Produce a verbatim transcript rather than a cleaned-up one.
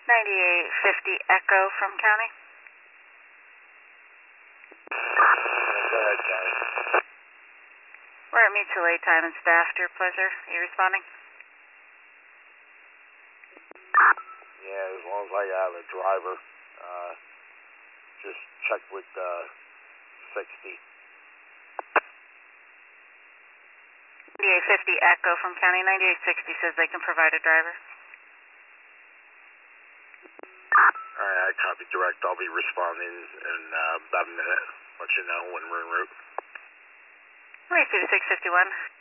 ninety-eight fifty Echo from County. Go ahead, County. We're at mutual aid time and staff, to your pleasure. Are you responding? Yeah, as long as I have a driver, uh, just check with uh, sixty. ninety-eight fifty Echo from County. ninety-eight sixty says they can provide a driver. Alright, I copy direct. I'll be responding in uh, about a minute. Let you know when we're en route. Received six fifty-one.